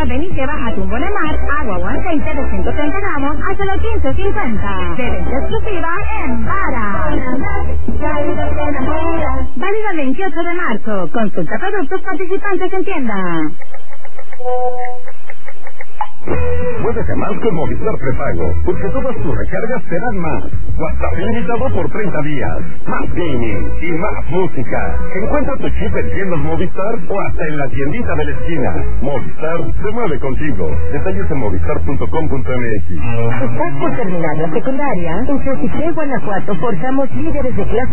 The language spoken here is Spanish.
ven y lleva atún Bonemar, agua o aceite de 130 gramos a solo $15.50. De venta exclusiva en Vara. Válido el 28 de marzo. Consulta productos participantes en tienda. Muévete más con Movistar Prepago, porque todas tus recargas serán más. WhatsApp ilimitado por 30 días. Más gaming y más música. Encuentra tu chip en tiendas Movistar o hasta en la tiendita de la esquina. Movistar se mueve contigo. Detalles en movistar.com.mx. ¿Estás por terminar la secundaria? En José Guanajuato forjamos líderes de clase